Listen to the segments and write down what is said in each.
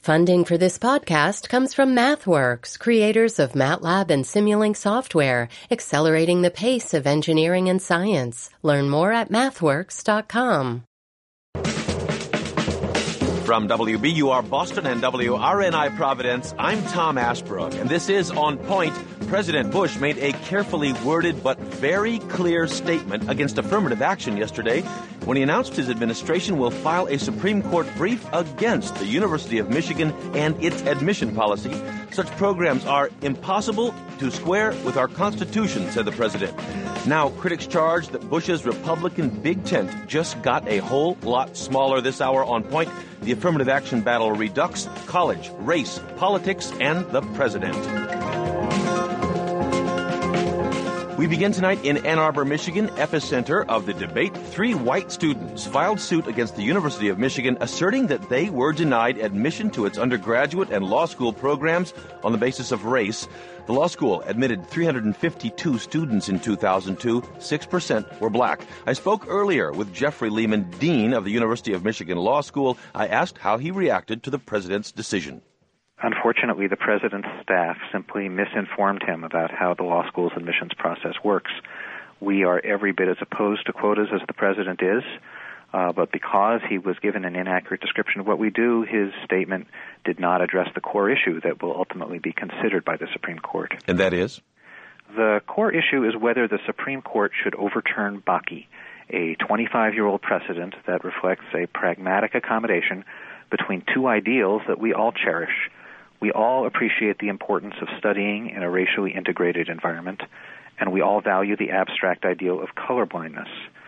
Funding for this podcast comes from MathWorks, creators of MATLAB and Simulink software, accelerating the pace of engineering and science. Learn more at mathworks.com. From WBUR Boston and WRNI Providence, I'm Tom Ashbrook, and this is On Point. President Bush made a carefully worded but very clear statement against affirmative action yesterday when he announced his administration will file a Supreme Court brief against the University of Michigan and its admission policy. Such programs are impossible to square with our Constitution, said the president. Now, critics charge that Bush's Republican big tent just got a whole lot smaller this hour. On Point, the affirmative action battle redux college, race, politics, and the president. We begin tonight in Ann Arbor, Michigan, epicenter of the debate. 3 white students filed suit against the University of Michigan, asserting that they were denied admission to its undergraduate and law school programs on the basis of race. The law school admitted 352 students in 2002. 6% were black. I spoke earlier with Jeffrey Lehman, Dean of the University of Michigan Law School. I asked how he reacted to the president's decision. Unfortunately, the president's staff simply misinformed him about how the law school's admissions process works. We are every bit as opposed to quotas as the president is, but because he was given an inaccurate description of what we do, his statement did not address the core issue that will ultimately be considered by the Supreme Court. And that is? The core issue is whether the Supreme Court should overturn Bakke, a 25-year-old precedent that reflects a pragmatic accommodation between 2 ideals that we all cherish. We all appreciate the importance of studying in a racially integrated environment, and we all value the abstract ideal of colorblindness.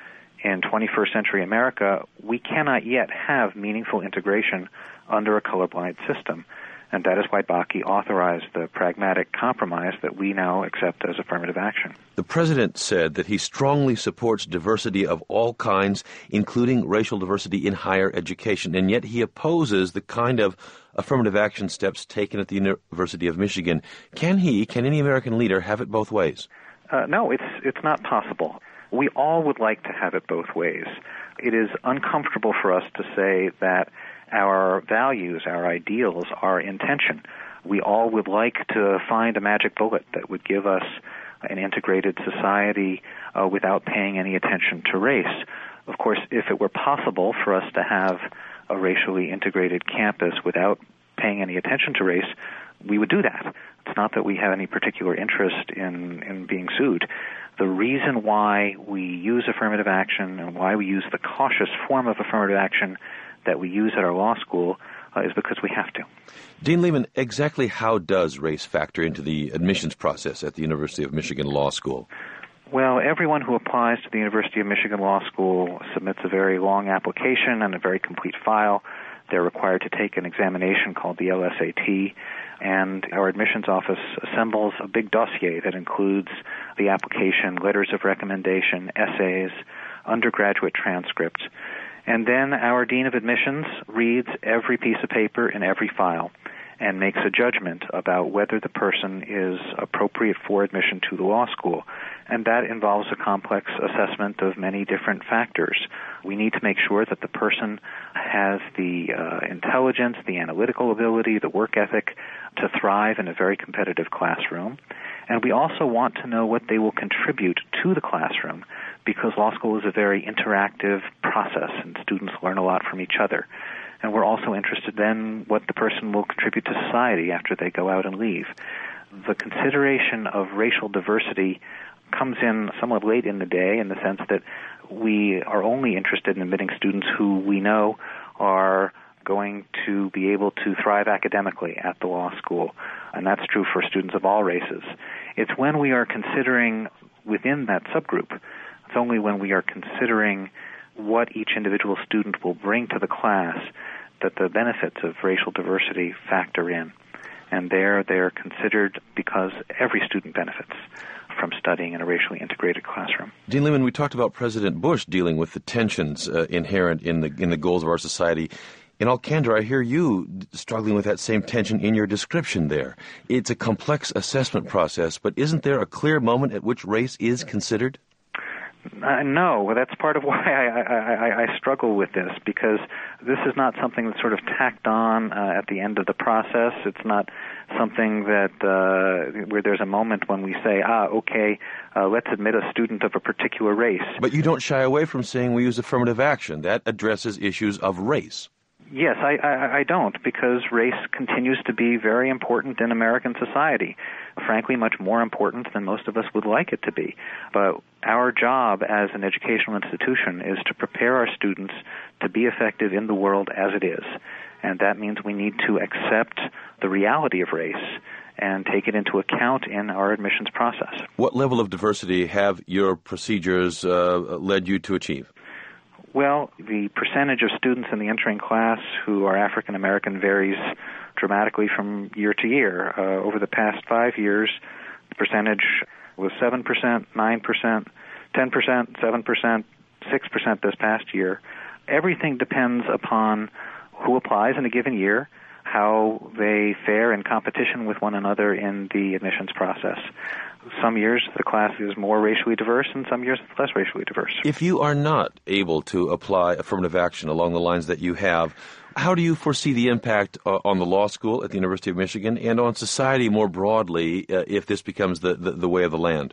In 21st century America, we cannot yet have meaningful integration under a colorblind system, and that is why Bakke authorized the pragmatic compromise that we now accept as affirmative action. The president said that he strongly supports diversity of all kinds, including racial diversity in higher education, and yet he opposes the kind of affirmative action steps taken at the University of Michigan. Can any American leader have it both ways? No, it's not possible. We all would like to have it both ways. It is uncomfortable for us to say that our values, our ideals, are in tension. We all would like to find a magic bullet that would give us an integrated society without paying any attention to race. Of course, if it were possible for us to have a racially integrated campus without paying any attention to race, we would do that. It's not that we have any particular interest in being sued. The reason why we use affirmative action and why we use the cautious form of affirmative action that we use at our law school is because we have to. Dean Lehman, exactly how does race factor into the admissions process at the University of Michigan Law School? Well, everyone who applies to the University of Michigan Law School submits a very long application and a very complete file. They're required to take an examination called the LSAT, and our admissions office assembles a big dossier that includes the application, letters of recommendation, essays, undergraduate transcripts. And then our Dean of Admissions reads every piece of paper in every file and makes a judgment about whether the person is appropriate for admission to the law school. And that involves a complex assessment of many different factors. We need to make sure that the person has the intelligence, the analytical ability, the work ethic to thrive in a very competitive classroom. And we also want to know what they will contribute to the classroom, because law school is a very interactive process and students learn a lot from each other. And we're also interested in what the person will contribute to society after they go out and leave. The consideration of racial diversity comes in somewhat late in the day, in the sense that we are only interested in admitting students who we know are going to be able to thrive academically at the law school. And that's true for students of all races. It's when we are considering within that subgroup, it's only when we are considering what each individual student will bring to the class that the benefits of racial diversity factor in. And they're considered because every student benefits from studying in a racially integrated classroom. Dean Lehman, we talked about President Bush dealing with the tensions inherent in the goals of our society. In all candor, I hear you struggling with that same tension in your description there. It's a complex assessment process, but isn't there a clear moment at which race is considered? No, that's part of why I struggle with this, because this is not something that's sort of tacked on at the end of the process. It's not something that where there's a moment when we say, okay, let's admit a student of a particular race. But you don't shy away from saying we use affirmative action. That addresses issues of race. Yes, I don't, because race continues to be very important in American society, frankly much more important than most of us would like it to be. But our job as an educational institution is to prepare our students to be effective in the world as it is. And that means we need to accept the reality of race and take it into account in our admissions process. What level of diversity have your procedures led you to achieve? Well, the percentage of students in the entering class who are African American varies dramatically from year to year. Over the past 5 years, the percentage was 7%, 9%, 10%, 7%, 6% this past year. Everything depends upon who applies in a given year, how they fare in competition with one another in the admissions process. Some years the class is more racially diverse, and some years it's less racially diverse. If you are not able to apply affirmative action along the lines that you have, how do you foresee the impact on the law school at the University of Michigan and on society more broadly if this becomes the way of the land?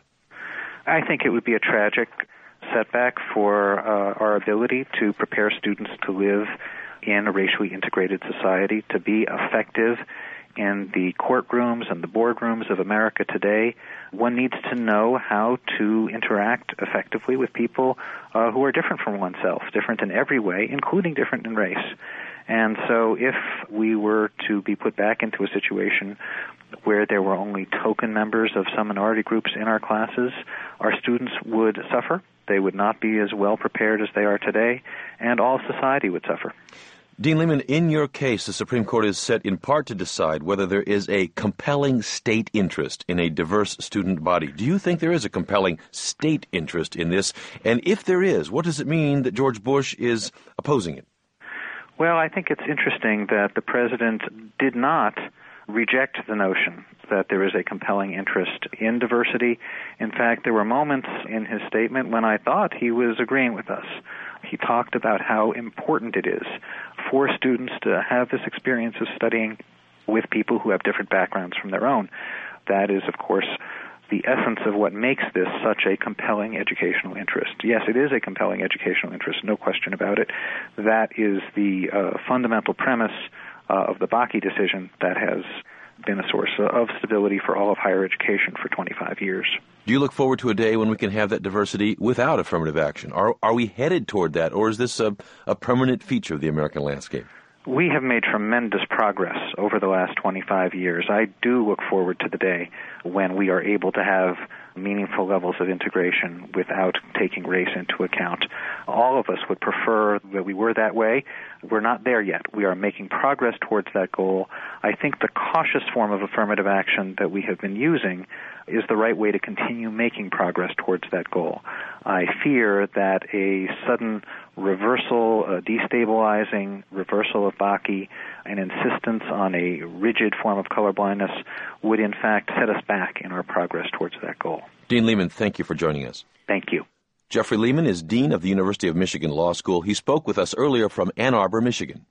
I think it would be a tragic setback for our ability to prepare students to live in a racially integrated society, to be effective in the courtrooms and the boardrooms of America today. One needs to know how to interact effectively with people who are different from oneself, different in every way, including different in race. And so if we were to be put back into a situation where there were only token members of some minority groups in our classes, our students would suffer. They would not be as well prepared as they are today, and all society would suffer. Dean Lehman, in your case, the Supreme Court is set in part to decide whether there is a compelling state interest in a diverse student body. Do you think there is a compelling state interest in this? And if there is, what does it mean that George Bush is opposing it? Well, I think it's interesting that the president did not reject the notion that there is a compelling interest in diversity. In fact, there were moments in his statement when I thought he was agreeing with us. He talked about how important it is for students to have this experience of studying with people who have different backgrounds from their own. That is, of course, the essence of what makes this such a compelling educational interest. Yes, it is a compelling educational interest, no question about it. That is the fundamental premise of the Bakke decision that has been a source of stability for all of higher education for 25 years. Do you look forward to a day when we can have that diversity without affirmative action? Are we headed toward that, or is this a permanent feature of the American landscape? We have made tremendous progress over the last 25 years. I do look forward to the day when we are able to have meaningful levels of integration without taking race into account. All of us would prefer that we were that way. We're not there yet. We are making progress towards that goal. I think the cautious form of affirmative action that we have been using is the right way to continue making progress towards that goal. I fear that a sudden reversal, a destabilizing reversal of Bakke, an insistence on a rigid form of colorblindness would in fact set us back in our progress towards that goal. Dean Lehman, thank you for joining us. Thank you. Jeffrey Lehman is Dean of the University of Michigan Law School. He spoke with us earlier from Ann Arbor, Michigan.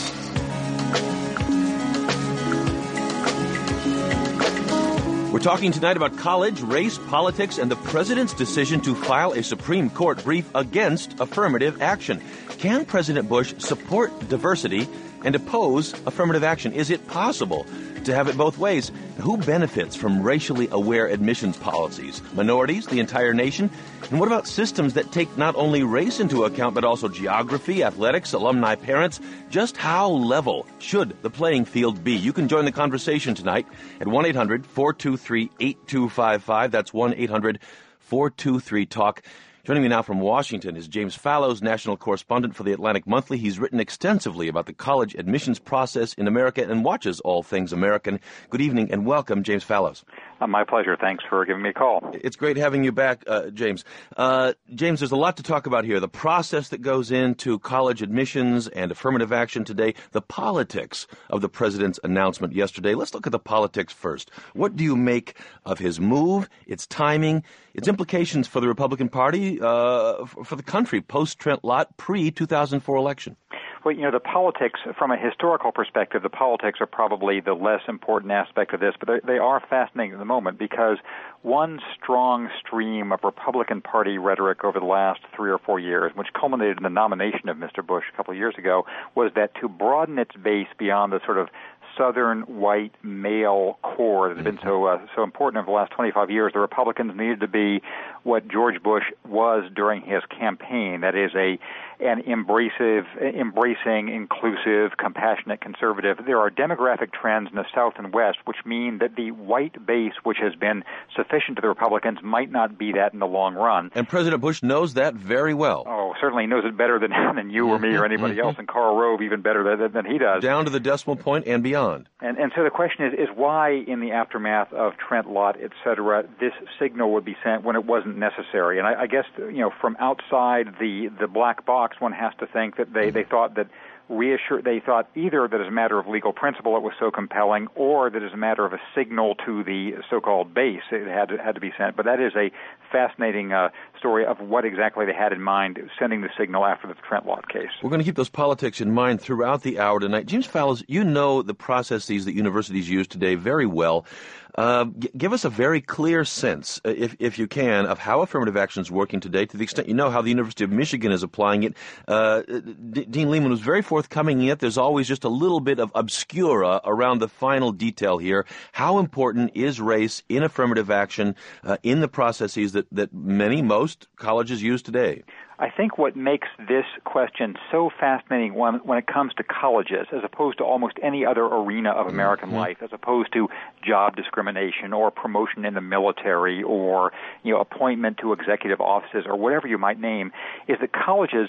We're talking tonight about college, race, politics, and the president's decision to file a Supreme Court brief against affirmative action. Can President Bush support diversity and oppose affirmative action? Is it possible to have it both ways? Who benefits from racially aware admissions policies? Minorities, the entire nation? And what about systems that take not only race into account, but also geography, athletics, alumni, parents? Just how level should the playing field be? You can join the conversation tonight at 1-800-423-8255. That's 1-800-423-TALK. Joining me now from Washington is James Fallows, national correspondent for the Atlantic Monthly. He's written extensively about the college admissions process in America and watches all things American. Good evening and welcome, James Fallows. My pleasure. Thanks for giving me a call. It's great having you back, James. James, there's a lot to talk about here. The process that goes into college admissions and affirmative action today, the politics of the president's announcement yesterday. Let's look at the politics first. What do you make of his move, its timing, its implications for the Republican Party, for the country post-Trent Lott, pre-2004 election? Well, the politics, from a historical perspective, the politics are probably the less important aspect of this, but they are fascinating at the moment because one strong stream of Republican Party rhetoric over the last 3 or 4 years, which culminated in the nomination of Mr. Bush a couple of years ago, was that to broaden its base beyond the sort of Southern white male core that has been so important over the last 25 years, the Republicans needed to be what George Bush was during his campaign. That is an embracing, inclusive, compassionate conservative. There are demographic trends in the South and West which mean that the white base, which has been sufficient to the Republicans, might not be that in the long run. And President Bush knows that very well. Oh, certainly knows it better than you or me or anybody else, and Karl Rove even better than he does. Down to the decimal point and beyond. And so the question is why, in the aftermath of Trent Lott, et cetera, this signal would be sent when it wasn't necessary. And I guess, from outside the black box, one has to think that they thought that they thought either that as a matter of legal principle it was so compelling, or that as a matter of a signal to the so-called base it had to be sent. But that is a fascinating story of what exactly they had in mind sending the signal after the Trent Lott case. We're going to keep those politics in mind throughout the hour tonight. James Fallows, you know the processes that universities use today very well. Give us a very clear sense, if you can, of how affirmative action is working today, to the extent you know how the University of Michigan is applying it. Dean Lehman was very forthcoming, yet there's always just a little bit of obscura around the final detail here. How important is race in affirmative action in the processes that most colleges use today? I think what makes this question so fascinating when it comes to colleges, as opposed to almost any other arena of American life, as opposed to job discrimination or promotion in the military or appointment to executive offices or whatever you might name, is that colleges,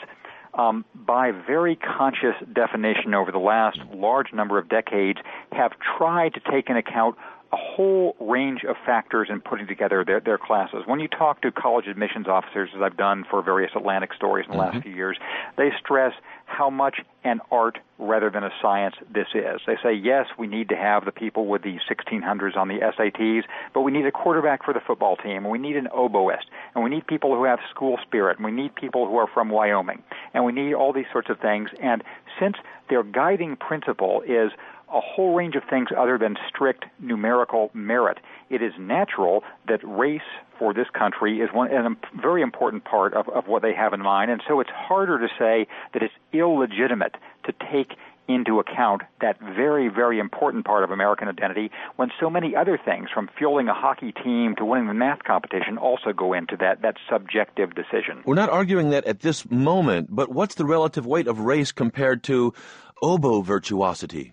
by very conscious definition over the last large number of decades, have tried to take into account a whole range of factors in putting together their classes. When you talk to college admissions officers, as I've done for various Atlantic stories in the last few years, they stress how much an art rather than a science this is. They say, yes, we need to have the people with the 1600s on the SATs, but we need a quarterback for the football team, and we need an oboist, and we need people who have school spirit, and we need people who are from Wyoming, and we need all these sorts of things. And since their guiding principle is a whole range of things other than strict numerical merit, it is natural that race for this country is a very important part of what they have in mind. And so it's harder to say that it's illegitimate to take into account that very, very important part of American identity when so many other things, from fueling a hockey team to winning the math competition, also go into that subjective decision. We're not arguing that at this moment, but what's the relative weight of race compared to oboe virtuosity?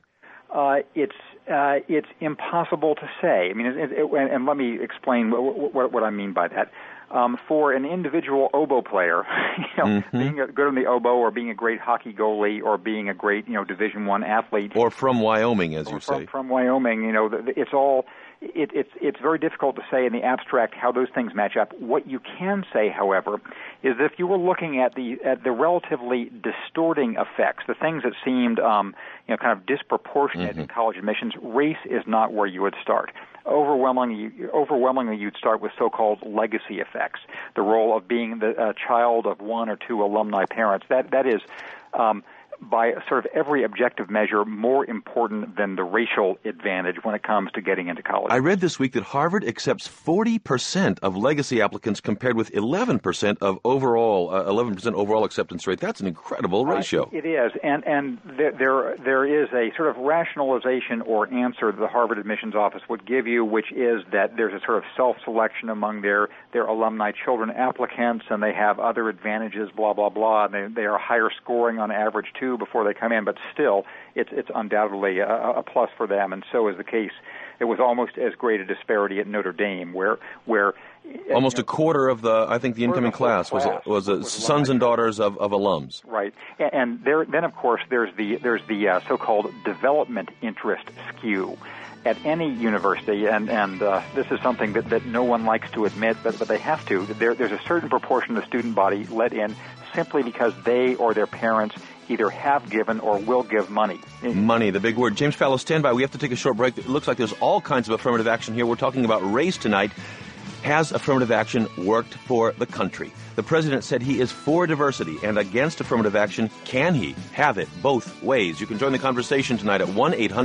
It's impossible to say. I mean, and let me explain what I mean by that. For an individual oboe player, being good on the oboe, or being a great hockey goalie, or being a great Division I athlete, or from Wyoming, as you say, from Wyoming, it's all. It's very difficult to say in the abstract how those things match up. What you can say, however, is that if you were looking at the relatively distorting effects, the things that seemed kind of disproportionate in college admissions, race is not where you would start. Overwhelmingly, you'd start with so-called legacy effects, the role of being the child of one or two alumni parents. That is, by sort of every objective measure, more important than the racial advantage when it comes to getting into college. I read this week that Harvard accepts 40% of legacy applicants compared with 11% of overall acceptance rate. That's an incredible ratio. It is, and there is a sort of rationalization or answer that the Harvard admissions office would give you, which is that there's a sort of self-selection among their alumni children applicants, and they have other advantages, blah, blah, blah, and they are higher scoring on average, too. two before they come in, but still, it's undoubtedly a plus for them, and so is the case. It was almost as great a disparity at Notre Dame, where almost a quarter of the incoming class was sons and daughters of alums. Right, and then of course there's the so-called development interest skew at any university, and this is something that no one likes to admit, but they have to. There's a certain proportion of the student body let in simply because they or their parents either have given or will give money. Money, the big word. James Fallows, stand by. We have to take a short break. It looks like there's all kinds of affirmative action here. We're talking about race tonight. Has affirmative action worked for the country? The president said he is for diversity and against affirmative action. Can he have it both ways? You can join the conversation tonight at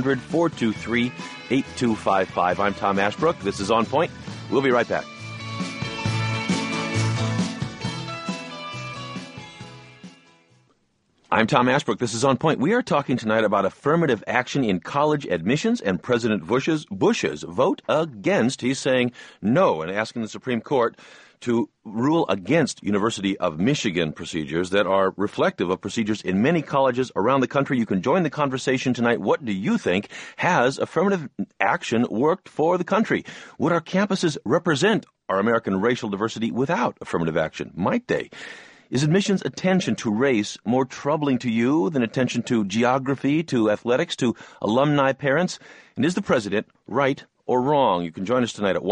1-800-423-8255. I'm Tom Ashbrook. This is On Point. We'll be right back. I'm Tom Ashbrook. This is On Point. We are talking tonight about affirmative action in college admissions and President Bush's vote against. He's saying no and asking the Supreme Court to rule against University of Michigan procedures that are reflective of procedures in many colleges around the country. You can join the conversation tonight. What do you think? Has affirmative action worked for the country? Would our campuses represent our American racial diversity without affirmative action? Might they? Is admissions attention to race more troubling to you than attention to geography, to athletics, to alumni parents? And is the president right or wrong? You can join us tonight at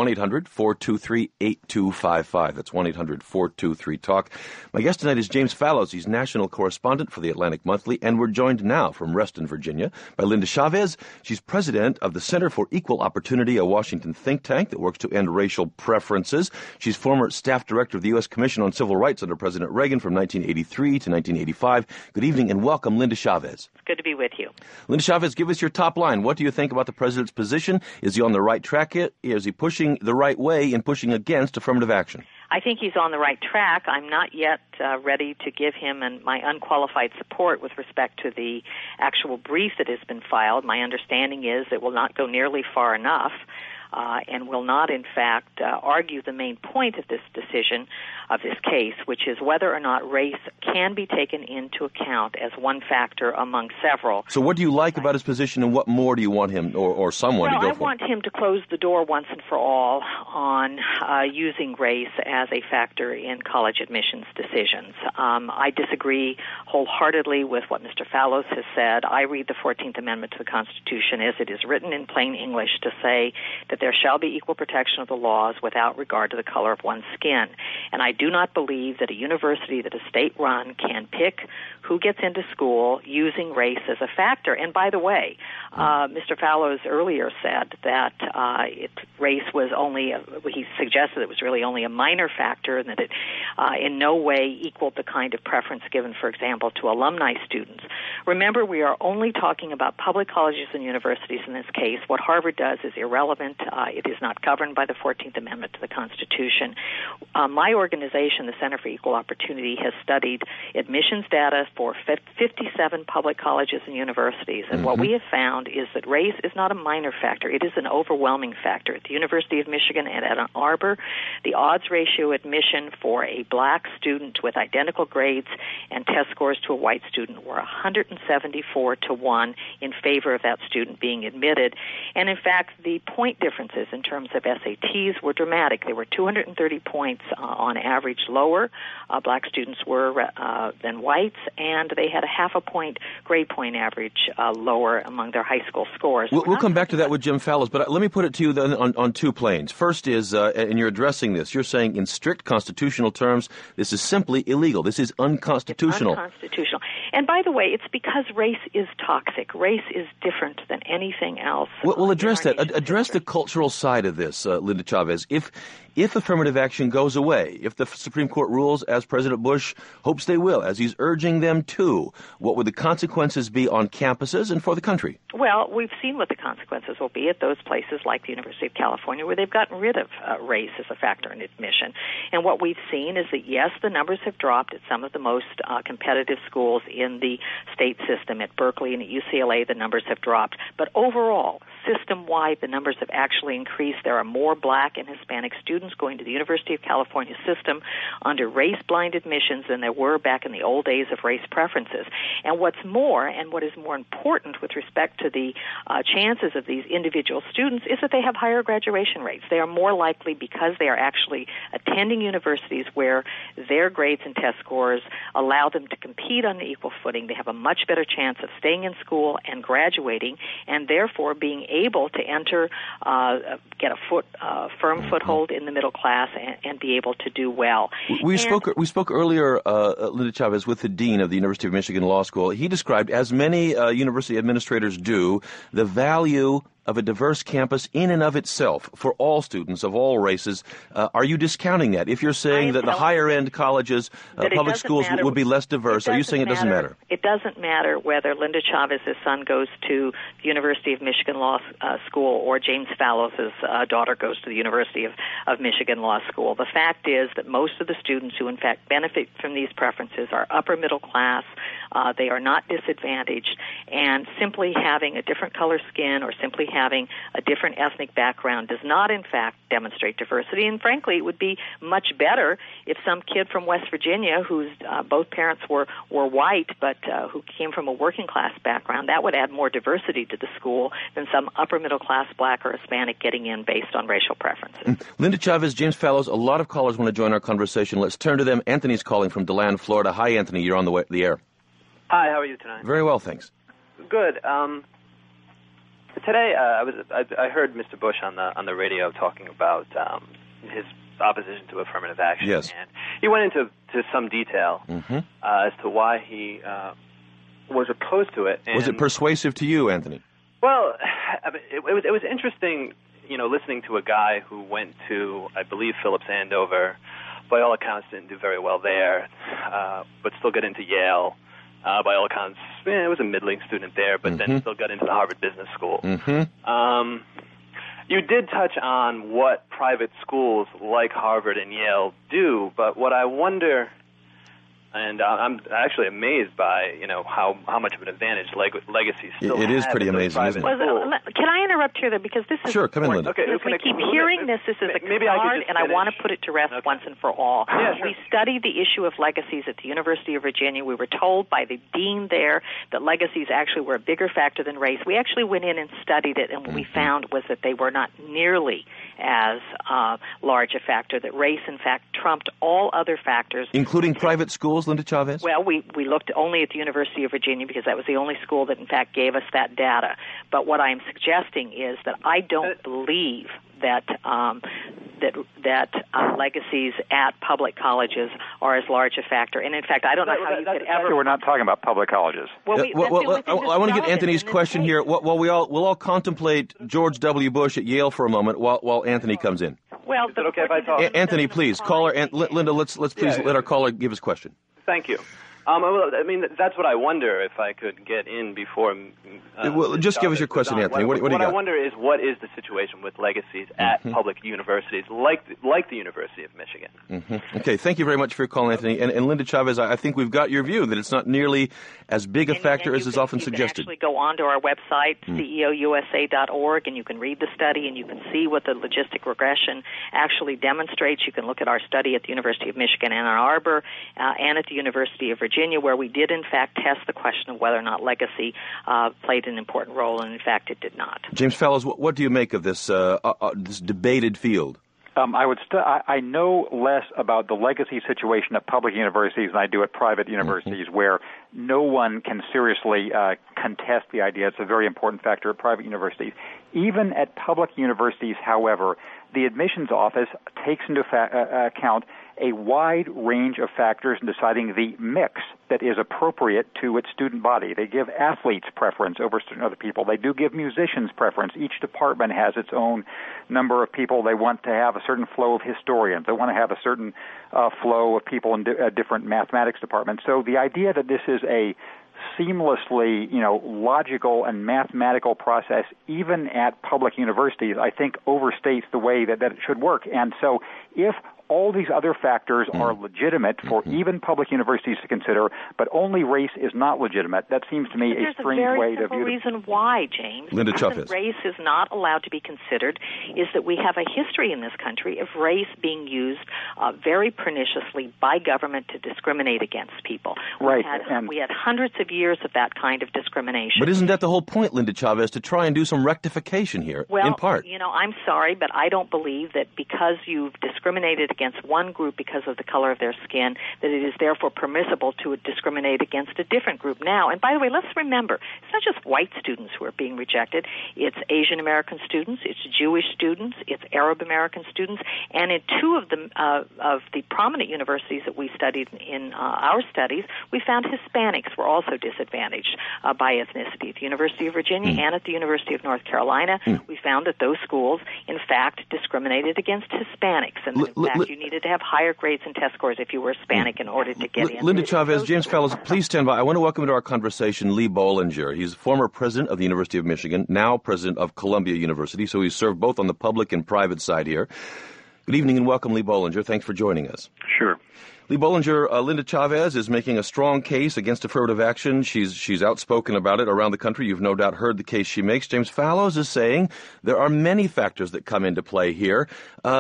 1-800-423-8255. That's 1-800-423-TALK. My guest tonight is James Fallows. He's national correspondent for the Atlantic Monthly, and we're joined now from Reston, Virginia, by Linda Chavez. She's president of the Center for Equal Opportunity, a Washington think tank that works to end racial preferences. She's former staff director of the U.S. Commission on Civil Rights under President Reagan from 1983 to 1985. Good evening and welcome, Linda Chavez. It's good to be with you. Linda Chavez, give us your top line. What do you think about the president's position? Is he on the right track? Is he pushing the right way in pushing against affirmative action? I think he's on the right track. I'm not yet ready to give him my unqualified support with respect to the actual brief that has been filed. My understanding is it will not go nearly far enough and will not, in fact, argue the main point of this decision, of this case, which is whether or not race can be taken into account as one factor among several. So what do you like about his position, and what more do you want him or someone to go for? Well, I want him to close the door once and for all on using race as a factor in college admissions decisions. I disagree wholeheartedly with what Mr. Fallows has said. I read the 14th Amendment to the Constitution as it is written in plain English to say that there shall be equal protection of the laws without regard to the color of one's skin. And I do not believe that a university that is state-run can pick who gets into school using race as a factor. And by the way, Mr. Fallows earlier said that race was only, he suggested it was really only a minor factor and that it in no way equaled the kind of preference given, for example, to alumni students. Remember, we are only talking about public colleges and universities in this case. What Harvard does is irrelevant. It is not governed by the 14th Amendment to the Constitution. My organization, the Center for Equal Opportunity, has studied admissions data for 57 public colleges and universities. And what we have found is that race is not a minor factor. It is an overwhelming factor. At the University of Michigan and at Ann Arbor, the odds ratio admission for a black student with identical grades and test scores to a white student were 174 to 1 in favor of that student being admitted. And in fact, the point differences in terms of SATs were dramatic. They were 230 points on average lower. Black students were than whites, and they had a half a point grade point average lower among their high school scores. We'll come back to that with Jim Fallows, but let me put it to you then on two planes. First is, and you're addressing this, you're saying in strict constitutional terms, this is simply illegal. This is unconstitutional. It's unconstitutional. And by the way, it's because race is toxic. Race is different than anything else. We'll address that. Address the cultural side of this, Linda Chavez. If affirmative action goes away, if the Supreme Court rules as President Bush hopes they will, as he's urging them to, what would the consequences be on campuses and for the country? Well, we've seen what the consequences will be at those places like the University of California where they've gotten rid of race as a factor in admission. And what we've seen is that, yes, the numbers have dropped at some of the most competitive schools in the state system. At Berkeley and at UCLA, the numbers have dropped. But overall, system-wide, the numbers have actually increased. There are more black and Hispanic students going to the University of California system under race-blind admissions than there were back in the old days of race preferences. And what's more, and what is more important with respect to the chances of these individual students, is that they have higher graduation rates. They are more likely, because they are actually attending universities where their grades and test scores allow them to compete on an equal footing. They have a much better chance of staying in school and graduating, and therefore being able to enter, get a firm foothold in the middle class and be able to do well. We spoke earlier, Linda Chavez, with the dean of the University of Michigan Law School. He described, as many university administrators do, the value of a diverse campus in and of itself for all students of all races. Are you discounting that? If you're saying that the higher-end colleges, public schools would be less diverse, are you saying it doesn't matter? It doesn't matter whether Linda Chavez's son goes to the University of Michigan Law School or James Fallows' daughter goes to the University of Michigan Law School. The fact is that most of the students who, in fact, benefit from these preferences are upper middle class. They are not disadvantaged, and simply having a different color skin or simply having a different ethnic background does not, in fact, demonstrate diversity. And frankly, it would be much better if some kid from West Virginia, whose both parents were white, but who came from a working class background, that would add more diversity to the school than some upper middle class black or Hispanic getting in based on racial preferences. Linda Chavez, James Fallows, a lot of callers want to join our conversation. Let's turn to them. Anthony's calling from DeLand, Florida. Hi, Anthony. You're on the air. Hi, how are you tonight? Very well, thanks. Good. Today, I heard Mr. Bush on the radio talking about his opposition to affirmative action. Yes. And he went into some detail as to why he was opposed to it. And was it persuasive to you, Anthony? Well, it was interesting, listening to a guy who went to, I believe, Phillips Andover. By all accounts, didn't do very well there, but still got into Yale. By all accounts, it was a middling student there, but then still got into the Harvard Business School. You did touch on what private schools like Harvard and Yale do, but what I wonder, and I'm actually amazed by, how much of an advantage Legacy still has. It is pretty amazing, isn't it? Can I interrupt here, though, because this is sure, come in, Linda. Okay, we keep hearing this is a card, and I want to put it to rest once and for all. Yeah, sure. We studied the issue of legacies at the University of Virginia. We were told by the dean there that legacies actually were a bigger factor than race. We actually went in and studied it, and what we found was that they were not nearly as large a factor, that race, in fact, trumped all other factors. Including private schools, Linda Chavez? Well, we looked only at the University of Virginia because that was the only school that, in fact, gave us that data. But what I'm suggesting is that I don't believe that legacies at public colleges are as large a factor. And in fact, I don't know how you could ever. We're not talking about public colleges. Well, I want to get Anthony's question here. We'll all contemplate George W. Bush at Yale for a moment while Anthony comes in. Well, is it okay if I talk? Anthony, please, caller, and Linda, let's please let our caller give his question. Thank you. I mean, that's what I wonder if I could get in before. Just give us your question, Anthony. What do you got? What I wonder is, what is the situation with legacies at public universities like the University of Michigan? Okay, thank you very much for your call, Anthony. And Linda Chavez, I think we've got your view that it's not nearly as big a factor as is often suggested. You can actually go onto our website, ceousa.org, and you can read the study, and you can see what the logistic regression actually demonstrates. You can look at our study at the University of Michigan Ann Arbor and at the University of Virginia, where we did, in fact, test the question of whether or not legacy played an important role, and, in fact, it did not. James Fallows, what do you make of this this debated field? I know less about the legacy situation at public universities than I do at private universities, where no one can seriously contest the idea. It's a very important factor at private universities. Even at public universities, however, the admissions office takes into account a wide range of factors in deciding the mix that is appropriate to its student body. They give athletes preference over certain other people. They do give musicians preference. Each department has its own number of people. They want to have a certain flow of historians. They want to have a certain flow of people in different mathematics departments. So the idea that this is a seamlessly, logical and mathematical process, even at public universities, I think overstates the way that it should work. And so if all these other factors are legitimate for even public universities to consider, but only race is not legitimate. That seems to me a strange way to view it. There's a very simple reason why, James. Linda The Chavez. reason race is not allowed to be considered is that we have a history in this country of race being used very perniciously by government to discriminate against people. Right. We had hundreds of years of that kind of discrimination. But isn't that the whole point, Linda Chavez, to try and do some rectification here, in part? Well, I'm sorry, but I don't believe that because you've discriminated against one group because of the color of their skin, that it is therefore permissible to discriminate against a different group now. And by the way, let's remember, it's not just white students who are being rejected. It's Asian American students, it's Jewish students, it's Arab American students, and in two of the prominent universities that we studied in our studies, we found Hispanics were also disadvantaged by ethnicity. At the University of Virginia and at the University of North Carolina, we found that those schools, in fact, discriminated against Hispanics, and in fact, you needed to have higher grades and test scores if you were Hispanic in order to get in. Linda Chavez, James Fallows, please stand by. I want to welcome into our conversation Lee Bollinger. He's former president of the University of Michigan, now president of Columbia University, so he's served both on the public and private side here. Good evening and welcome, Lee Bollinger. Thanks for joining us. Sure. Lee Bollinger, Linda Chavez is making a strong case against affirmative action. She's outspoken about it around the country. You've no doubt heard the case she makes. James Fallows is saying there are many factors that come into play here.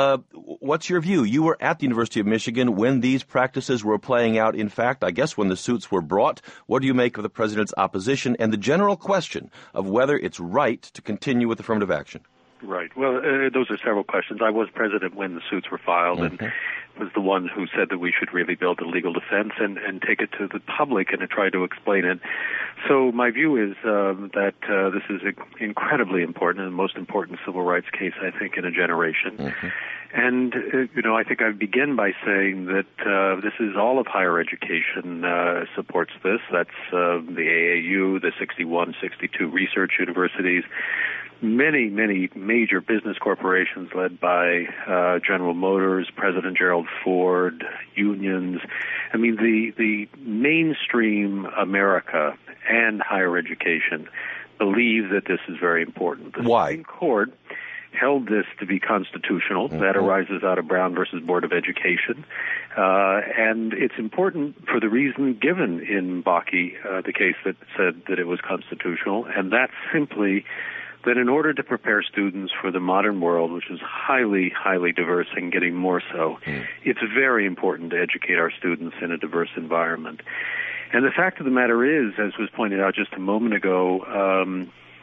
What's your view? You were at the University of Michigan when these practices were playing out. In fact, I guess when the suits were brought. What do you make of the president's opposition and the general question of whether it's right to continue with affirmative action? Right. Well, those are several questions. I was president when the suits were filed and was the one who said that we should really build a legal defense and take it to the public and to try to explain it. So my view is that this is incredibly important and the most important civil rights case, I think, in a generation. And, I think I begin by saying that this is all of higher education supports this. That's the AAU, the 61, 62 research universities, many, many major business corporations led by General Motors, President Gerald Ford, unions. I mean, the mainstream America and higher education believe that this is very important. The Why? Supreme Court held this to be constitutional. That arises out of Brown versus Board of Education. And it's important for the reason given in Bakke, the case that said that it was constitutional, and that's simply that in order to prepare students for the modern world, which is highly, highly diverse and getting more so, it's very important to educate our students in a diverse environment. And the fact of the matter is, as was pointed out just a moment ago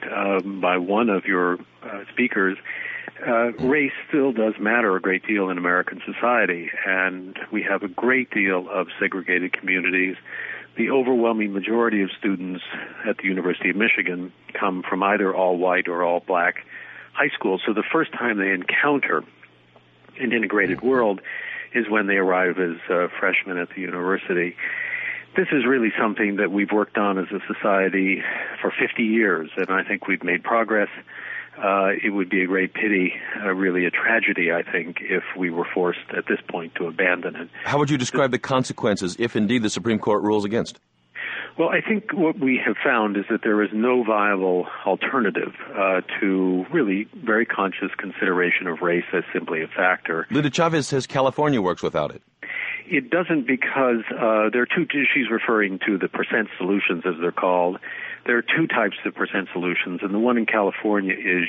by one of your speakers, race still does matter a great deal in American society, and we have a great deal of segregated communities. The overwhelming majority of students at the University of Michigan come from either all white or all black high schools. So the first time they encounter an integrated world is when they arrive as freshmen at the university. This is really something that we've worked on as a society for 50 years, and I think we've made progress. It would be a great pity, really a tragedy, I think, if we were forced at this point to abandon it. How would you describe the consequences if indeed the Supreme Court rules against? Well, I think what we have found is that there is no viable alternative to really very conscious consideration of race as simply a factor. Linda Chavez says California works without it. It doesn't because there are two, she's referring to the percent solutions as they're called. There are two types of percent solutions, and the one in California is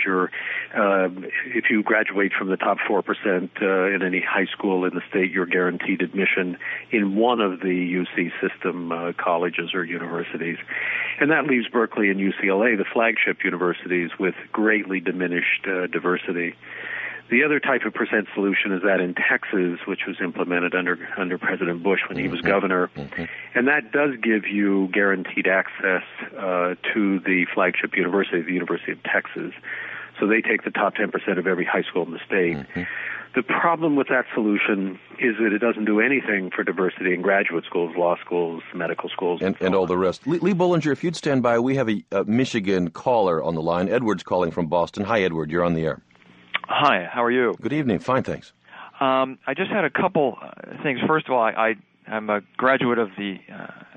if you graduate from the top 4% in any high school in the state, you're guaranteed admission in one of the UC system colleges or universities. And that leaves Berkeley and UCLA, the flagship universities, with greatly diminished diversity. The other type of percent solution is that in Texas, which was implemented under President Bush when he was governor, and that does give you guaranteed access to the flagship university, the University of Texas. So they take the top 10% of every high school in the state. The problem with that solution is that it doesn't do anything for diversity in graduate schools, law schools, medical schools, and all the rest. Lee Bollinger, if you'd stand by, we have a Michigan caller on the line. Edward's calling from Boston. Hi, Edward. You're on the air. Hi, how are you? Good evening. Fine, thanks. I just had a couple things. First of all, I'm a graduate of the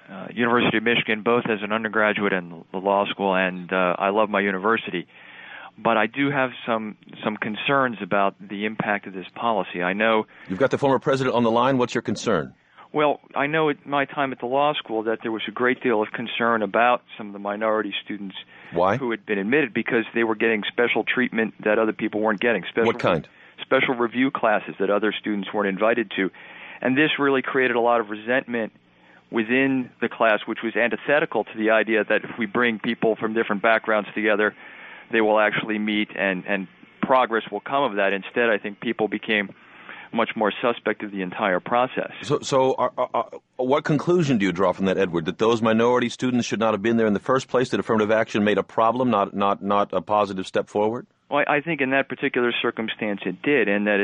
University of Michigan, both as an undergraduate and the law school, and I love my university. But I do have some concerns about the impact of this policy. I know you've got the former president on the line. What's your concern? Well, I know at my time at the law school that there was a great deal of concern about some of the minority students who had been admitted because they were getting special treatment that other people weren't getting. What kind? Special review classes that other students weren't invited to. And this really created a lot of resentment within the class, which was antithetical to the idea that if we bring people from different backgrounds together, they will actually meet and progress will come of that. Instead, I think people became much more suspect of the entire process. So what conclusion do you draw from that, Edward, that those minority students should not have been there in the first place, that affirmative action made a problem, not a positive step forward? Well, I think in that particular circumstance it did, and that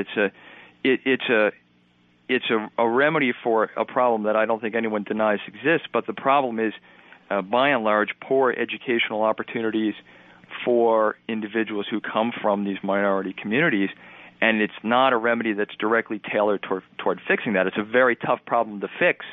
it's a remedy for a problem that I don't think anyone denies exists, but the problem is, by and large, poor educational opportunities for individuals who come from these minority communities, and it's not a remedy that's directly tailored toward fixing that. It's a very tough problem to fix,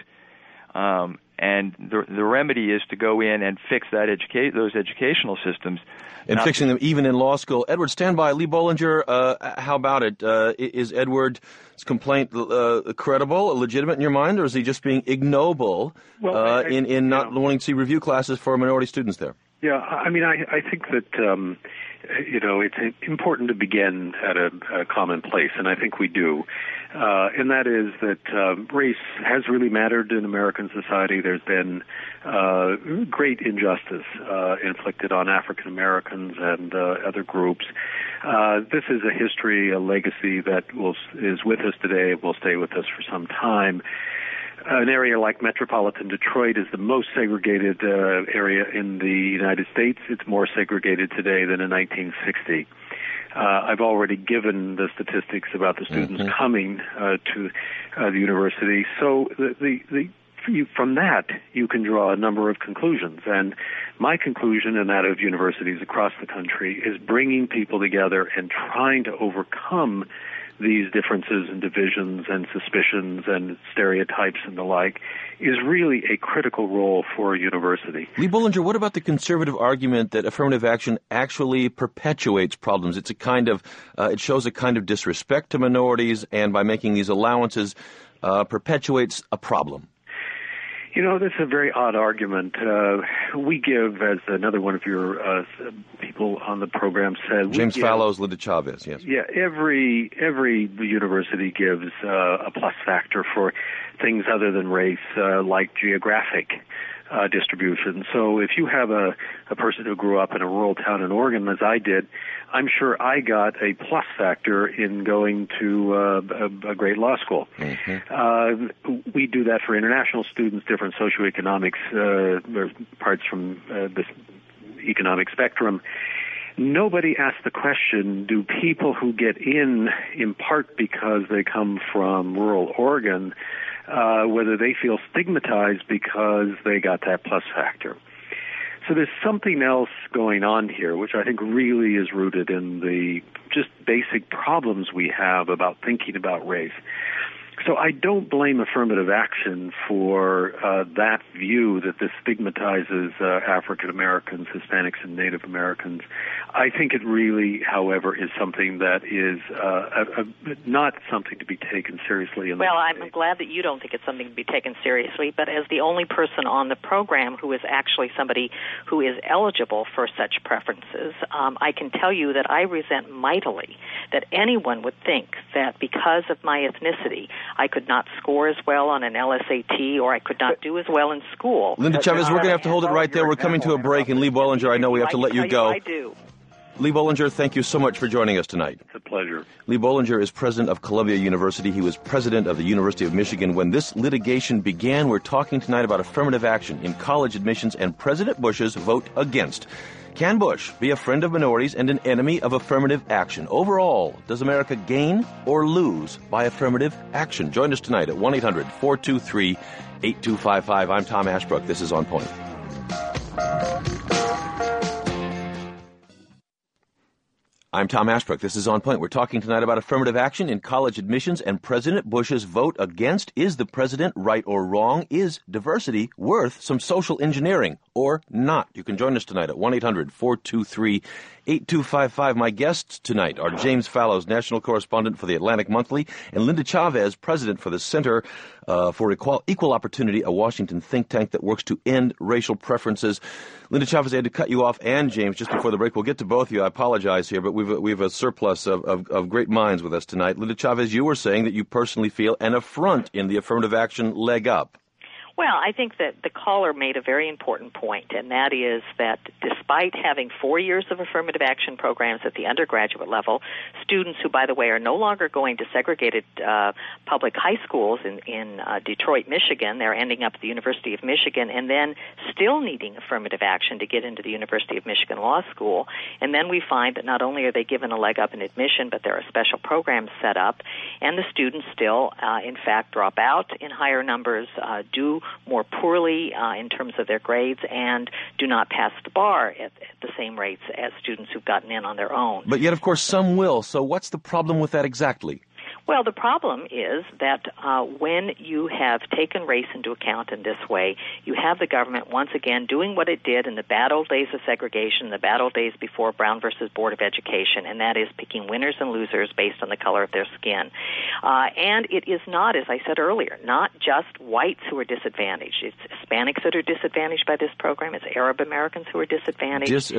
and the remedy is to go in and fix that those educational systems. And fixing them even in law school. Edward, stand by. Lee Bollinger, how about it? Is Edward's complaint credible, legitimate in your mind, or is he just being ignoble in not wanting to see review classes for minority students there? Yeah, I mean, I think that, it's important to begin at a common place, and I think we do. And that is that race has really mattered in American society. There's been great injustice inflicted on African Americans and other groups. This is a history, a legacy that is with us today, will stay with us for some time. An area like metropolitan Detroit is the most segregated area in the United States. It's more segregated today than in 1960. I've already given the statistics about the students coming to the university. So from that, you can draw a number of conclusions. And my conclusion, and that of universities across the country, is bringing people together and trying to overcome these differences and divisions and suspicions and stereotypes and the like is really a critical role for a university. Lee Bollinger, what about the conservative argument that affirmative action actually perpetuates problems? It's a kind of, it shows a kind of disrespect to minorities, and by making these allowances, perpetuates a problem. You know, this is a very odd argument. We give, as another one of your people on the program said, James Fallows, Linda Chavez, yes. Yeah, every university gives a plus factor for things other than race, like geographic distribution. So if you have a person who grew up in a rural town in Oregon, as I did, I'm sure I got a plus factor in going to a great law school. We do that for international students, different socioeconomics, parts from this economic spectrum. Nobody asks the question, do people who get in part because they come from rural Oregon, whether they feel stigmatized because they got that plus factor? So there's something else going on here, which I think really is rooted in the just basic problems we have about thinking about race. So I don't blame affirmative action for that view that this stigmatizes African Americans, Hispanics, and Native Americans. I think it really, however, is something that is not something to be taken seriously. Well, I'm glad that you don't think it's something to be taken seriously, but as the only person on the program who is actually somebody who is eligible for such preferences, I can tell you that I resent mightily that anyone would think that because of my ethnicity, I could not score as well on an LSAT, or I could not do as well in school. Linda Chavez, we're going to have to hold it right there. We're coming to a break, and Lee Bollinger, I know we have to let you go. I do. Lee Bollinger, thank you so much for joining us tonight. It's a pleasure. Lee Bollinger is president of Columbia University. He was president of the University of Michigan. When this litigation began, we're talking tonight about affirmative action in college admissions and President Bush's vote against. Can Bush be a friend of minorities and an enemy of affirmative action? Overall, does America gain or lose by affirmative action? Join us tonight at 1-800-423-8255. I'm Tom Ashbrook. This is On Point. I'm Tom Ashbrook. This is On Point. We're talking tonight about affirmative action in college admissions and President Bush's vote against. Is the president right or wrong? Is diversity worth some social engineering or not? You can join us tonight at 1-800-423-8255. My guests tonight are James Fallows, national correspondent for the Atlantic Monthly, and Linda Chavez, president for the Center for Equal Opportunity, a Washington think tank that works to end racial preferences. Linda Chavez, I had to cut you off, and James, just before the break. We'll get to both of you. I apologize here, but we've a surplus of great minds with us tonight. Linda Chavez, you were saying that you personally feel an affront in the affirmative action leg up. Well, I think that the caller made a very important point, and that is that despite having 4 years of affirmative action programs at the undergraduate level, students who, by the way, are no longer going to segregated public high schools in Detroit, Michigan, they're ending up at the University of Michigan and then still needing affirmative action to get into the University of Michigan Law School. And then we find that not only are they given a leg up in admission, but there are special programs set up, and the students still, in fact, drop out in higher numbers, do more poorly in terms of their grades, and do not pass the bar at the same rates as students who've gotten in on their own. But yet, of course, some will. So what's the problem with that exactly? Well, the problem is that when you have taken race into account in this way, you have the government once again doing what it did in the bad old days of segregation, the bad old days before Brown versus Board of Education, and that is picking winners and losers based on the color of their skin. And it is not, as I said earlier, not just whites who are disadvantaged. It's Hispanics that are disadvantaged by this program. It's Arab Americans who are disadvantaged. It's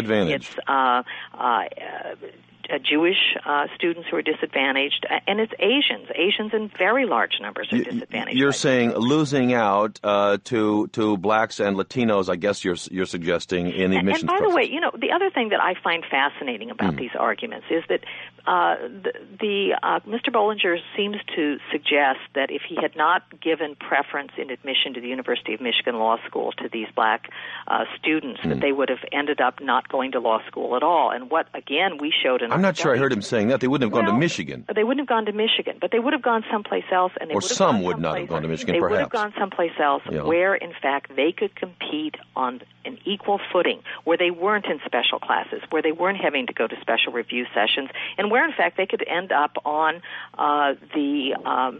Jewish students who are disadvantaged, and it's Asians. Asians in very large numbers are disadvantaged. You're saying losing out to blacks and Latinos, I guess you're suggesting, in the admissions process. And by the way, the other thing that I find fascinating about these arguments is that Mr. Bollinger seems to suggest that if he had not given preference in admission to the University of Michigan Law School to these black students, that they would have ended up not going to law school at all. And what, again, we showed in I'm not sure I heard him saying that. They wouldn't have gone to Michigan. They wouldn't have gone to Michigan, but they would have gone someplace else. And they or some would not have gone to Michigan, perhaps. They would have gone someplace else where, in fact, they could compete on an equal footing, where they weren't in special classes, where they weren't having to go to special review sessions, and where, in fact, they could end up on the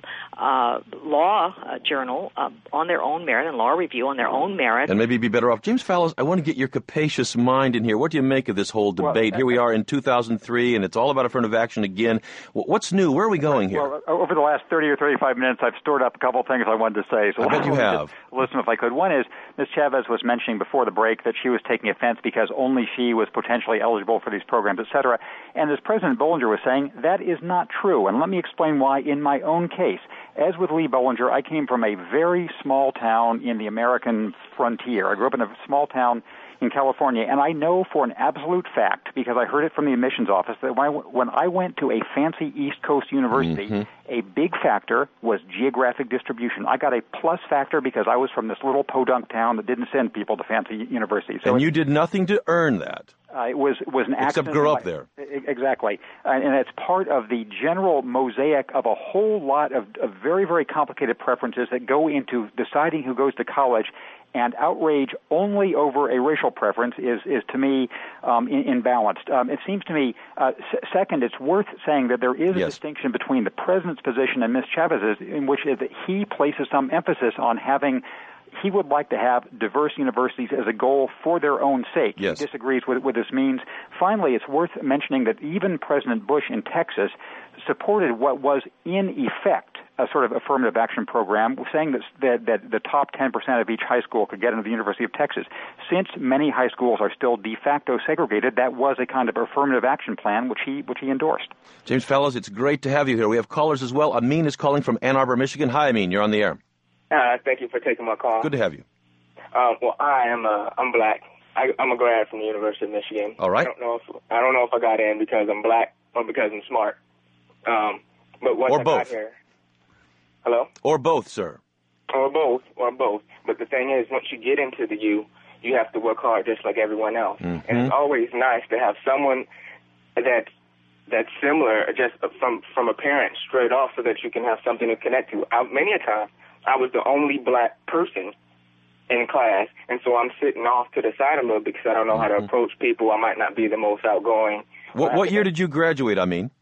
law journal on their own merit and law review on their own merit. And maybe be better off. James Fallows, I want to get your capacious mind in here. What do you make of this whole debate? Here we are in 2003, and it's all about affirmative action again. What's new? Where are we going here? Well, over the last 30 or 35 minutes, I've stored up a couple of things I wanted to say. So I bet you have. Listen, if I could. One is, Ms. Chavez was mentioning before the break that she was taking offense because only she was potentially eligible for these programs, et cetera. And as President Bollinger was saying, that is not true. And let me explain why in my own case. As with Lee Bollinger, I came from a very small town in the American frontier. I grew up in a small town in California, and I know for an absolute fact, because I heard it from the admissions office, that when I went to a fancy East Coast university, a big factor was geographic distribution. I got a plus factor because I was from this little podunk town that didn't send people to fancy universities. So and you did nothing to earn that. It was an accident. Except grow up there. Exactly. And it's part of the general mosaic of a whole lot of very, very complicated preferences that go into deciding who goes to college. And outrage only over a racial preference is to me, imbalanced. It seems to me, second, it's worth saying that there is a distinction between the president's position and Ms. Chavez's, in which is that he places some emphasis on he would like to have diverse universities as a goal for their own sake. Yes. He disagrees with what this means. Finally, it's worth mentioning that even President Bush in Texas supported what was in effect a sort of affirmative action program, saying that the top 10% of each high school could get into the University of Texas. Since many high schools are still de facto segregated, that was a kind of affirmative action plan which he endorsed. James Fallows, it's great to have you here. We have callers as well. Amin is calling from Ann Arbor, Michigan. Hi, Amin. You're on the air. Thank you for taking my call. Good to have you. Well, I'm black. I'm a grad from the University of Michigan. All right. I don't know if I got in because I'm black or because I'm smart. But once I got here, hello? Or both, sir. Or both. But the thing is, once you get into the U, you have to work hard just like everyone else. And it's always nice to have someone that's similar, just from a parent straight off, so that you can have something to connect to. Many a time, I was the only black person in class, and so I'm sitting off to the side a little because I don't know how to approach people. I might not be the most outgoing What year did you graduate,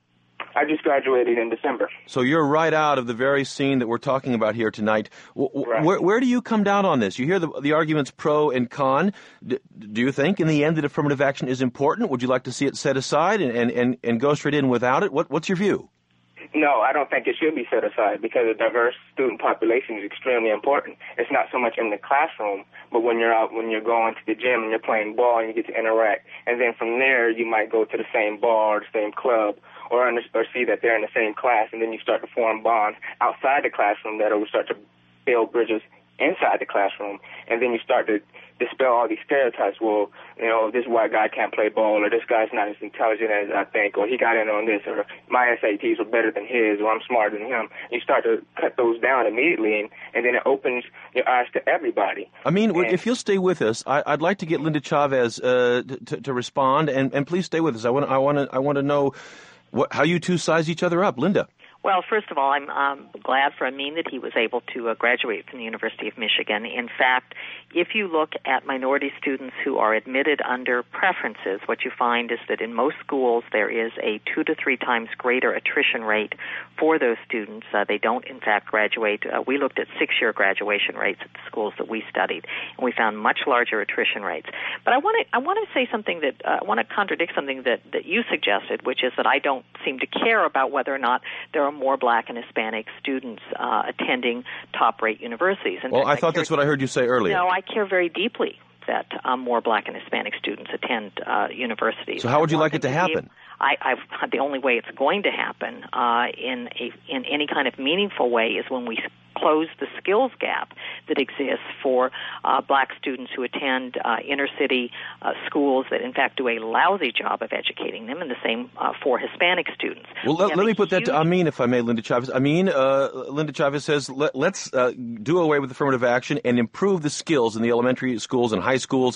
I just graduated in December. So you're right out of the very scene that we're talking about here tonight. Right. Where do you come down on this? You hear the arguments pro and con. Do you think in the end that affirmative action is important? Would you like to see it set aside and go straight in without it? What's your view? No, I don't think it should be set aside because a diverse student population is extremely important. It's not so much in the classroom, but when you're out, when you're going to the gym and you're playing ball and you get to interact. And then from there, you might go to the same bar, the same club, or see that they're in the same class, and then you start to form bonds outside the classroom that will start to build bridges inside the classroom. And then you start to dispel all these stereotypes. Well, this white guy can't play ball, or this guy's not as intelligent as I think, or he got in on this, or my SATs were better than his, or I'm smarter than him. You start to cut those down immediately, and then it opens your eyes to everybody. If you'll stay with us, I'd like to get Linda Chavez to respond, and please stay with us. I want to know how you two size each other up. Linda. Well, first of all, I'm glad for Amin that he was able to graduate from the University of Michigan. In fact, if you look at minority students who are admitted under preferences, what you find is that in most schools there is a 2 to 3 times greater attrition rate for those students. They don't, in fact, graduate. We looked at 6-year graduation rates at the schools that we studied, and we found much larger attrition rates. But I want to say something that I want to contradict something that you suggested, which is that I don't seem to care about whether or not there are more Black and Hispanic students attending top-rate universities. Well, I thought that's what I heard you say earlier. No, I care very deeply that more Black and Hispanic students attend universities. So how would you like it to happen? The only way it's going to happen in any kind of meaningful way is when we close the skills gap that exists for Black students who attend inner-city schools that, in fact, do a lousy job of educating them, and the same for Hispanic students. Well, let me put that to Amin, if I may, Linda Chavez. Linda Chavez says, let's do away with affirmative action and improve the skills in the elementary schools and high schools.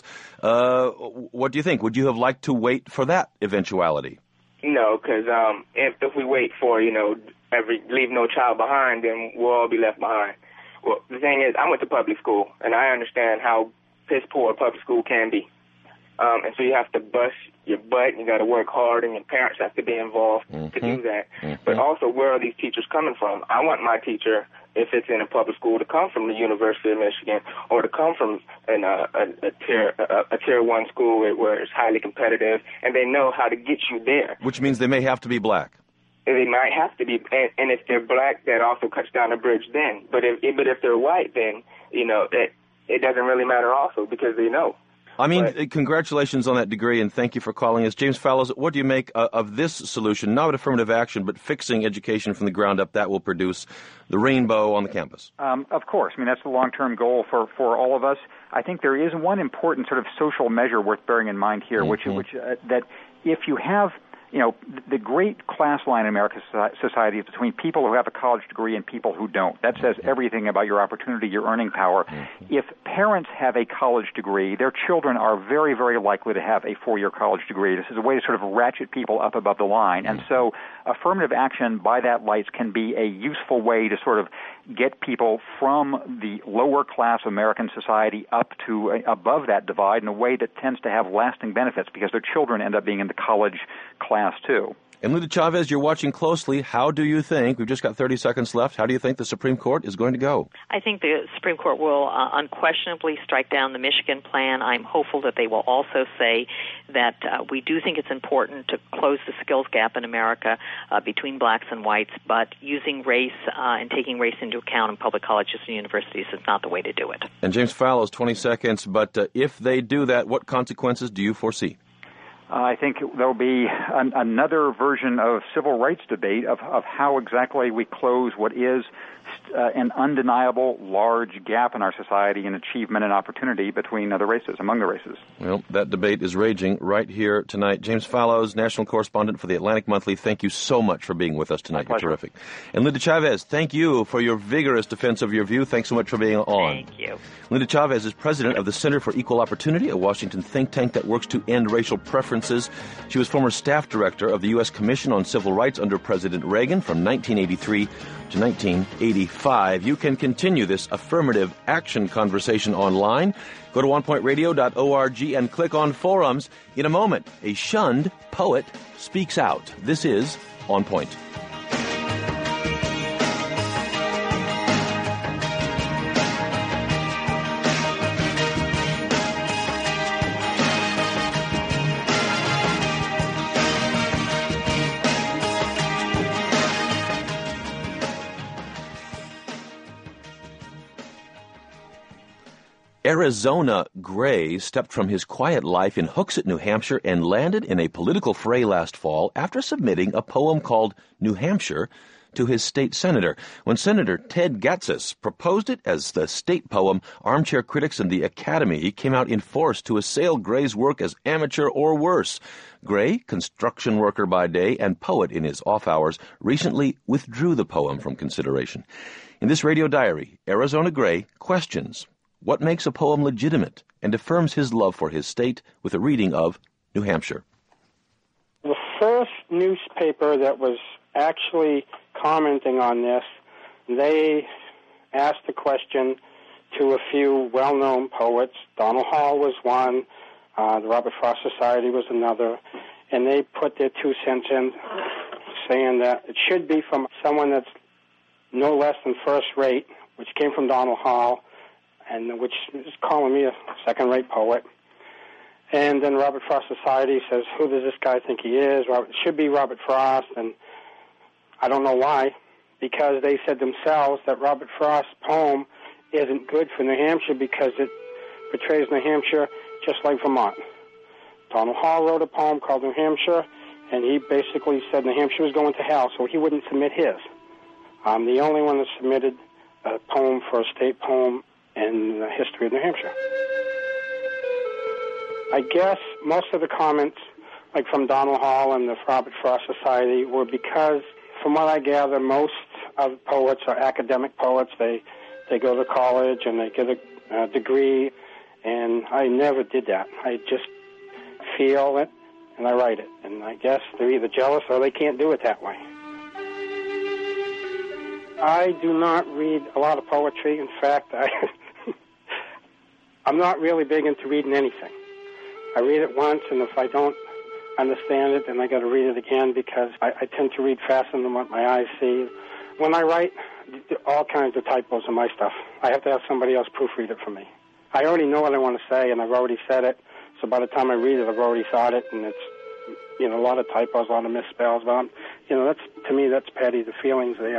What do you think? Would you have liked to wait for that eventuality? No, because if we wait for, leave no child behind, then we'll all be left behind. Well, the thing is, I went to public school, and I understand how piss poor public school can be. And so you have to bust your butt, and you got to work hard, and your parents have to be involved to do that. But also, where are these teachers coming from? I want my teacher, if it's in a public school, to come from the University of Michigan, or to come from a tier 1 school where it's highly competitive, and they know how to get you there. Which means they may have to be Black. They might have to be, and if they're Black, that also cuts down the bridge then. But if they're white, then it doesn't really matter also, because they know. Congratulations on that degree, and thank you for calling us. James Fallows, what do you make of this solution, not affirmative action, but fixing education from the ground up that will produce the rainbow on the campus? Of course. That's the long-term goal for all of us. I think there is one important sort of social measure worth bearing in mind here, which that if you have the great class line in American society is between people who have a college degree and people who don't. That says everything about your opportunity, your earning power. If parents have a college degree, their children are very, very likely to have a 4-year college degree. This is a way to sort of ratchet people up above the line. And so affirmative action by that light can be a useful way to sort of get people from the lower class American society up to above that divide in a way that tends to have lasting benefits because their children end up being in the college class too. And Linda Chavez, you're watching closely. How do you think, we've just got 30 seconds left, how do you think the Supreme Court is going to go? I think the Supreme Court will unquestionably strike down the Michigan plan. I'm hopeful that they will also say that we do think it's important to close the skills gap in America between blacks and whites, but using race and taking race into account in public colleges and universities is not the way to do it. And James Fallows, 20 seconds, but if they do that, what consequences do you foresee? I think there'll be another version of civil rights debate of how exactly we close what is an undeniable large gap in our society in achievement and opportunity between other races, among the races. Well, that debate is raging right here tonight. James Fallows, national correspondent for the Atlantic Monthly, thank you so much for being with us tonight. You're terrific. And Linda Chavez, thank you for your vigorous defense of your view. Thanks so much for being on. Thank you. Linda Chavez is president of the Center for Equal Opportunity, a Washington think tank that works to end racial preferences Advances. She was former staff director of the U.S. Commission on Civil Rights under President Reagan from 1983 to 1985. You can continue this affirmative action conversation online. Go to onepointradio.org and click on forums. In a moment, a shunned poet speaks out. This is On Point. Arizona Gray stepped from his quiet life in Hooksett, New Hampshire, and landed in a political fray last fall after submitting a poem called New Hampshire to his state senator. When Senator Ted Gatsas proposed it as the state poem, armchair critics in the Academy came out in force to assail Gray's work as amateur or worse. Gray, construction worker by day and poet in his off hours, recently withdrew the poem from consideration. In this radio diary, Arizona Gray questions what makes a poem legitimate and affirms his love for his state with a reading of New Hampshire. The first newspaper that was actually commenting on this, they asked the question to a few well-known poets. Donald Hall was one, the Robert Frost Society was another, and they put their 2 cents in, saying that it should be from someone that's no less than first rate, which came from Donald Hall, and which is calling me a second-rate poet. And then Robert Frost Society says, who does this guy think he is? It should be Robert Frost, and I don't know why, because they said themselves that Robert Frost's poem isn't good for New Hampshire because it portrays New Hampshire just like Vermont. Donald Hall wrote a poem called New Hampshire, and he basically said New Hampshire was going to hell, so he wouldn't submit his. I'm the only one that submitted a poem for a state poem in the history of New Hampshire. I guess most of the comments, like from Donald Hall and the Robert Frost Society, were because, from what I gather, most of poets are academic poets. They go to college and they get a degree, and I never did that. I just feel it and I write it. And I guess they're either jealous or they can't do it that way. I do not read a lot of poetry. In fact, I'm not really big into reading anything. I read it once, and if I don't understand it, then I got to read it again because I tend to read faster than what my eyes see. When I write, all kinds of typos in my stuff. I have to have somebody else proofread it for me. I already know what I want to say, and I've already said it, so by the time I read it, I've already thought it, and it's, a lot of typos, a lot of misspells, but that's, to me, that's petty. The feeling's there.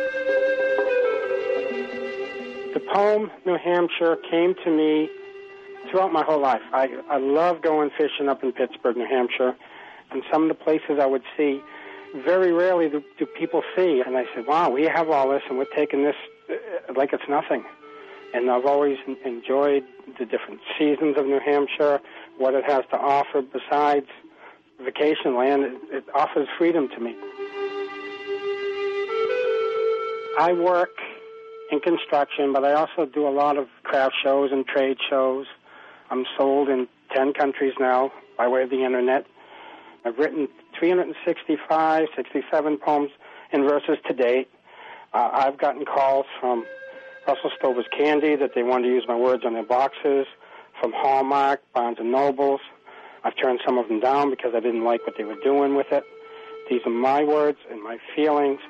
The poem, New Hampshire, came to me throughout my whole life. I love going fishing up in Pittsburgh, New Hampshire, and some of the places I would see, very rarely do people see. And I said, wow, we have all this, and we're taking this like it's nothing. And I've always enjoyed the different seasons of New Hampshire, what it has to offer besides vacation land. It offers freedom to me. I work in construction, but I also do a lot of craft shows and trade shows. I'm sold in 10 countries now by way of the Internet. I've written 67 poems and verses to date. I've gotten calls from Russell Stover's Candy that they wanted to use my words on their boxes, from Hallmark, Barnes & Nobles. I've turned some of them down because I didn't like what they were doing with it. These are my words and my feelings.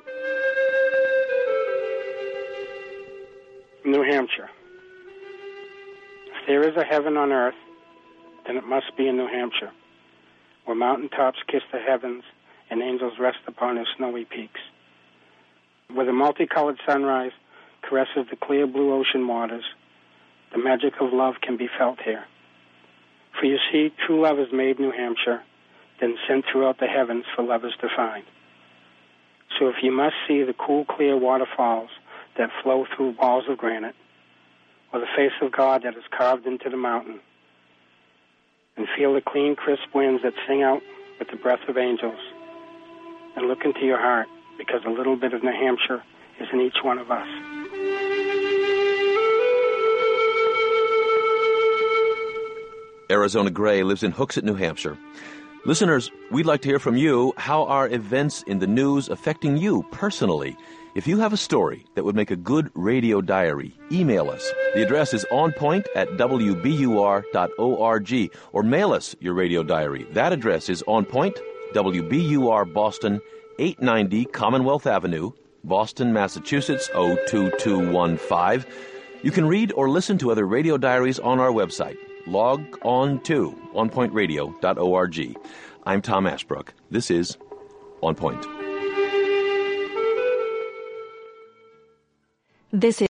New Hampshire. If there is a heaven on earth, then it must be in New Hampshire, where mountaintops kiss the heavens and angels rest upon their snowy peaks, where the multicolored sunrise caresses the clear blue ocean waters. The magic of love can be felt here. For you see, true love is made New Hampshire, then sent throughout the heavens for lovers to find. So if you must see the cool, clear waterfalls that flow through walls of granite, or the face of God that is carved into the mountain, and feel the clean, crisp winds that sing out with the breath of angels, and look into your heart, because a little bit of New Hampshire is in each one of us. Arizona Gray lives in Hooksett, New Hampshire. Listeners, we'd like to hear from you. How are events in the news affecting you personally? If you have a story that would make a good radio diary, email us. The address is onpoint@wbur.org, or mail us your radio diary. That address is onpoint, WBUR Boston, 890 Commonwealth Avenue, Boston, Massachusetts, 02215. You can read or listen to other radio diaries on our website. Log on to onpointradio.org. I'm Tom Ashbrook. This is On Point. This is